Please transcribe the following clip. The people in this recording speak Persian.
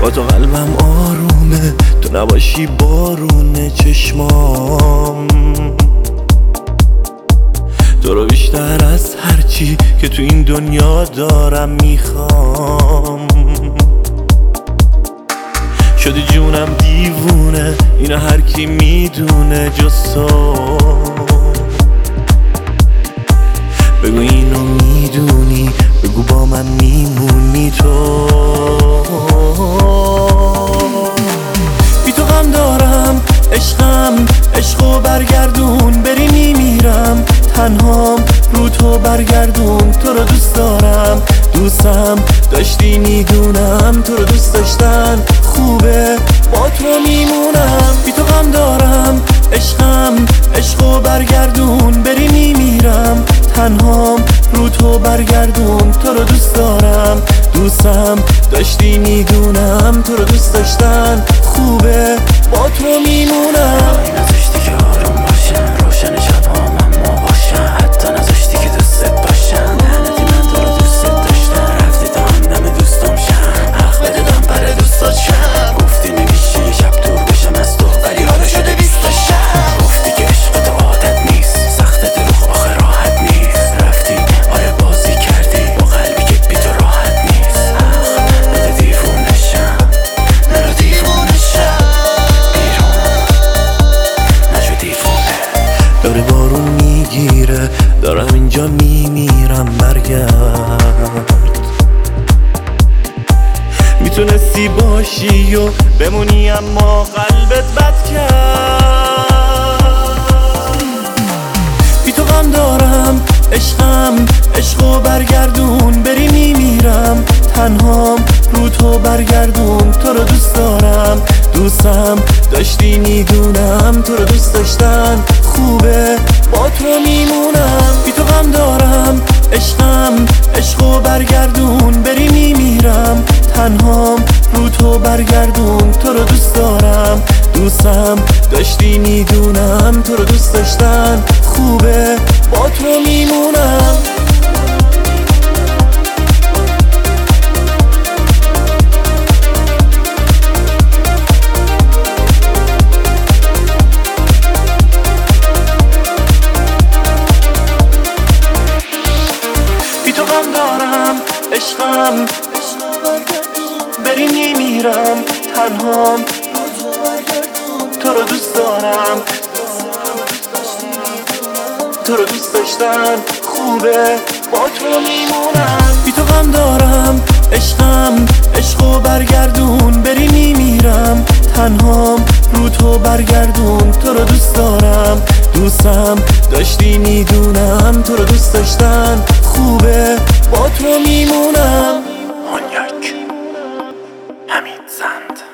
با تو قلبم آرومه، تو نباشی بارونه چشمام. تو رو بیشتر از هرچی که تو این دنیا دارم میخوام. شدی جونم دیوونه، اینو هر کی میدونه جز تو. بگو اینو میدونی، بگو با من میمونی تو. بی تو غم دارم عشقم، عشقو برگردون، بری میمیرم تنهام رو تو برگردون. تو رو دوست دارم، دوستم داشتی میدونم، تو رو دوست داشتن خوبه، با تو میمونم. بی تو غم دارم عشقم، عشقو برگردون، بری میمیرم تنهام رو تو برگردون. تو رو دوست دارم، دوستم داشتی میدونم، تو رو دوست داشتن خوبه، با تو میمونم. نذاشتی که آروم باشم، روشن شبام اما باشم، حتی نذاشتی که دوستت باشم. لعنتی من تو رو دوستت داشتم، رفتی تا همدم دوستم شم، حق بده دم پر دوستات شم. گفتی نمیشه یه شب دور بشم از تو، ولی حالا شده 20 شب. گفتی که عشق تو عادت نیست، سخت دروغ آخه راحت نیست. رفتی آره بازی کردی با قلبی که بی تو راحت نیست. حق بده دیوونه شم، نرو دیوونه شم، نشو دیوونه. داره بارون میگیره، دارم اینجا میمیرم، برگرد. میتونستی باشی و بمونی اما قلبت بد کرد. بی تو غم دارم عشقم، عشقو برگردون، بری میمیرم تنهام رو تو برگردون. تو رو دوست دارم، دوستم داشتی میدونم، تو رو دوست داشتن خوبه، با تو میمونم. بی تو غم دارم عشقم، عشقو برگردون، بری میمیرم تنهام رو تو برگردون. تو رو دوست دارم، دوستم داشتی میدونم، تو رو دوست داشتن خوبه، با تو میمونم. بی تو غم دارم عشقم، بری میمیرم تنهام، تو رو دوست دارم، تو رو دوست داشتن خوبه، با تو میمونم. بی تو غم دارم عشقم، عشقو برگردون، بری میمیرم تنهام رو تو برگردون. تو رو دوست دارم، دوستم داشتی میدونم، تو رو دوست داشتن خوبه، با تو میمونم. هونیاک حمید زند.